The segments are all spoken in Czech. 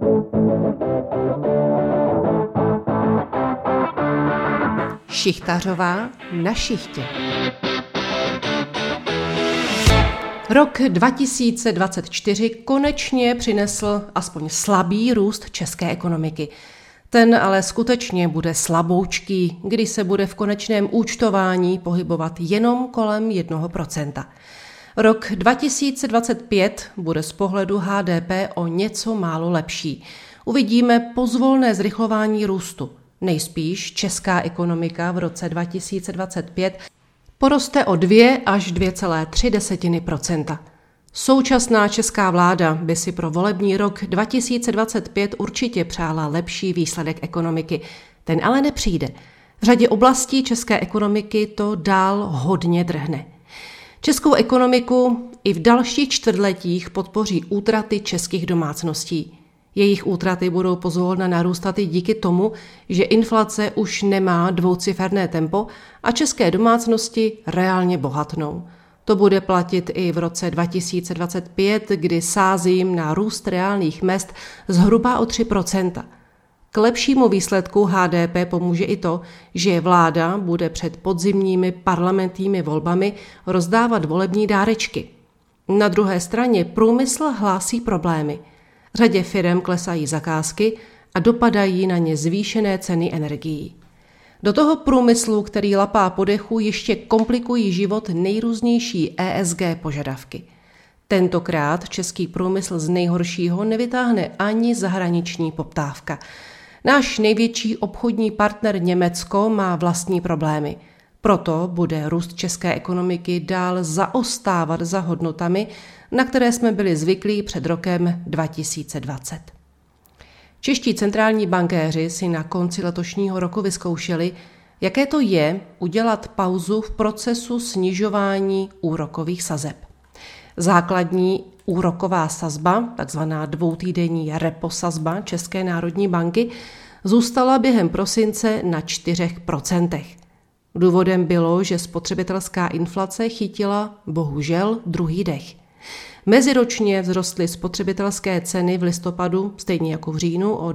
Šichtařová na šichtě. Rok 2024 konečně přinesl aspoň slabý růst české ekonomiky. Ten ale skutečně bude slaboučký, kdy se bude v konečném účtování pohybovat jenom kolem 1%. Rok 2025 bude z pohledu HDP o něco málo lepší. Uvidíme pozvolné zrychlování růstu. Nejspíš česká ekonomika v roce 2025 poroste o 2 až 2,3%. Současná česká vláda by si pro volební rok 2025 určitě přála lepší výsledek ekonomiky. Ten ale nepřijde. V řadě oblastí české ekonomiky to dál hodně drhne. Českou ekonomiku i v dalších čtvrtletích podpoří útraty českých domácností. Jejich útraty budou pozvolna narůstat i díky tomu, že inflace už nemá dvouciferné tempo a české domácnosti reálně bohatnou. To bude platit i v roce 2025, kdy sázím na růst reálných mezd zhruba o 3%. K lepšímu výsledku HDP pomůže i to, že vláda bude před podzimními parlamentními volbami rozdávat volební dárečky. Na druhé straně průmysl hlásí problémy. Řadě firem klesají zakázky a dopadají na ně zvýšené ceny energií. Do toho průmyslu, který lapá po dechu, ještě komplikují život nejrůznější ESG požadavky. Tentokrát český průmysl z nejhoršího nevytáhne ani zahraniční poptávka. Náš největší obchodní partner Německo má vlastní problémy. Proto bude růst české ekonomiky dál zaostávat za hodnotami, na které jsme byli zvyklí před rokem 2020. Čeští centrální bankéři si na konci letošního roku vyzkoušeli, jaké to je udělat pauzu v procesu snižování úrokových sazeb. Základní úroková sazba, takzvaná dvoutýdenní repo sazba České národní banky, zůstala během prosince na 4%. Důvodem bylo, že spotřebitelská inflace chytila bohužel druhý dech. Meziročně vzrostly spotřebitelské ceny v listopadu, stejně jako v říjnu, o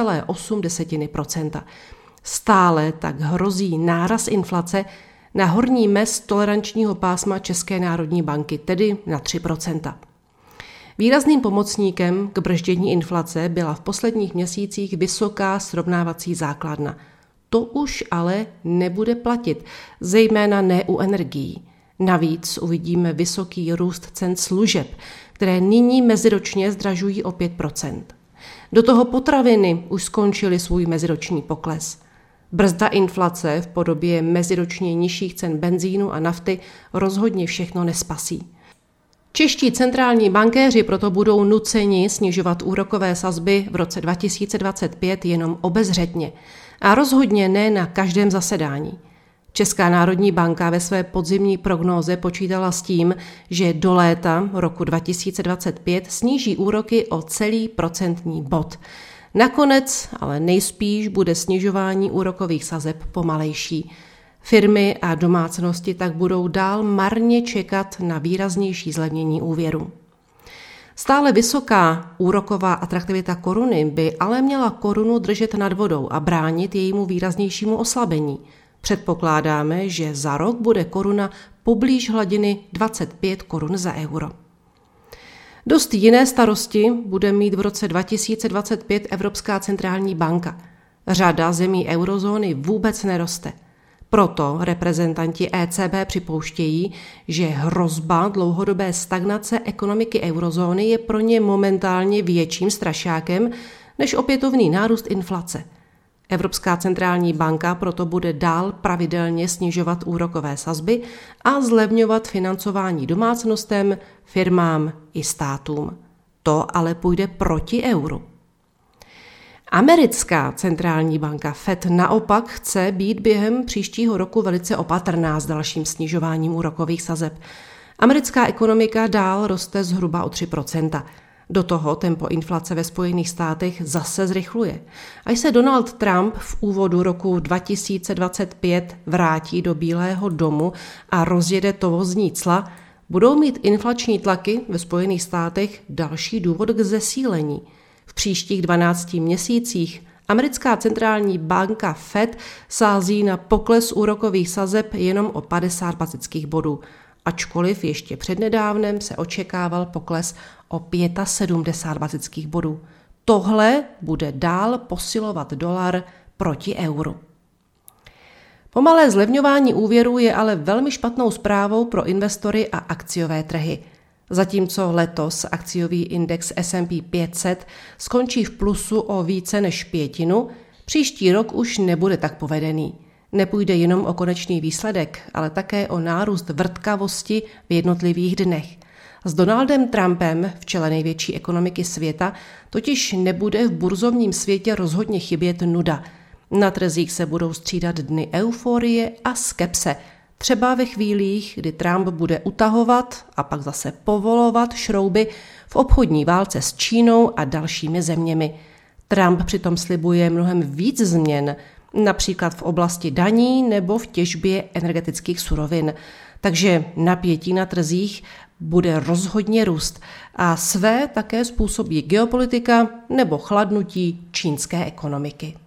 2,8%. Stále tak hrozí náraz inflace na horní mez tolerančního pásma České národní banky, tedy na 3%. Výrazným pomocníkem k brždění inflace byla v posledních měsících vysoká srovnávací základna. To už ale nebude platit, zejména ne u energií. Navíc uvidíme vysoký růst cen služeb, které nyní meziročně zdražují o 5%. Do toho potraviny už skončily svůj meziroční pokles. Brzda inflace v podobě meziročně nižších cen benzínu a nafty rozhodně všechno nespasí. Čeští centrální bankéři proto budou nuceni snižovat úrokové sazby v roce 2025 jenom obezřetně a rozhodně ne na každém zasedání. Česká národní banka ve své podzimní prognóze počítala s tím, že do léta roku 2025 sníží úroky o celý procentní bod. Nakonec, ale nejspíš, bude snižování úrokových sazeb pomalejší. Firmy a domácnosti tak budou dál marně čekat na výraznější zlevnění úvěru. Stále vysoká úroková atraktivita koruny by ale měla korunu držet nad vodou a bránit jejímu výraznějšímu oslabení. Předpokládáme, že za rok bude koruna poblíž hladiny 25 korun za euro. Dost jiné starosti bude mít v roce 2025 Evropská centrální banka. Řada zemí eurozóny vůbec neroste. Proto reprezentanti ECB připouštějí, že hrozba dlouhodobé stagnace ekonomiky eurozóny je pro ně momentálně větším strašákem než opětovný nárůst inflace. Evropská centrální banka proto bude dál pravidelně snižovat úrokové sazby a zlevňovat financování domácnostem, firmám i státům. To ale půjde proti euru. Americká centrální banka Fed naopak chce být během příštího roku velice opatrná s dalším snižováním úrokových sazeb. Americká ekonomika dál roste zhruba o 3%. Do toho tempo inflace ve Spojených státech zase zrychluje. Až se Donald Trump v úvodu roku 2025 vrátí do Bílého domu a rozjede tovozní cla, budou mít inflační tlaky ve Spojených státech další důvod k zesílení. V příštích 12 měsících americká centrální banka Fed sází na pokles úrokových sazeb jenom o 50 bazických bodů, ačkoliv ještě přednedávnem se očekával pokles o 75 bazických bodů. Tohle bude dál posilovat dolar proti euru. Pomalé zlevňování úvěrů je ale velmi špatnou zprávou pro investory a akciové trhy. Zatímco letos akciový index S&P 500 skončí v plusu o více než pětinu, příští rok už nebude tak povedený. Nepůjde jenom o konečný výsledek, ale také o nárůst vrtkavosti v jednotlivých dnech. S Donaldem Trumpem v čele největší ekonomiky světa totiž nebude v burzovním světě rozhodně chybět nuda. Na trzích se budou střídat dny euforie a skepse, třeba ve chvílích, kdy Trump bude utahovat a pak zase povolovat šrouby v obchodní válce s Čínou a dalšími zeměmi. Trump přitom slibuje mnohem víc změn, například v oblasti daní nebo v těžbě energetických surovin. Takže napětí na trzích bude rozhodně růst a své také způsobí geopolitika nebo chladnutí čínské ekonomiky.